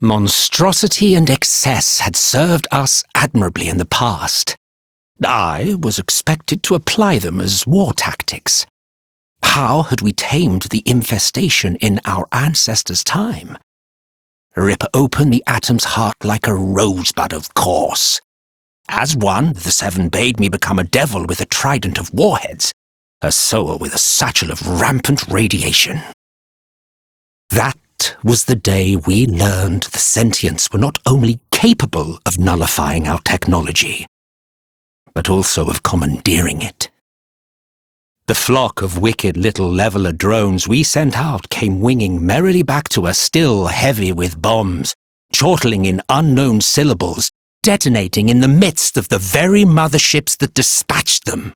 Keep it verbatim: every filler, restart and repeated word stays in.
Monstrosity and excess had served us admirably in the past. I was expected to apply them as war tactics. How had we tamed the infestation in our ancestors' time? Rip open the atom's heart like a rosebud, of course. As one, the Seven bade me become a devil with a trident of warheads, a soul with a satchel of rampant radiation. That was the day we learned the sentients were not only capable of nullifying our technology, but also of commandeering it. The flock of wicked little leveler drones we sent out came winging merrily back to us, still heavy with bombs, chortling in unknown syllables, detonating in the midst of the very motherships that dispatched them.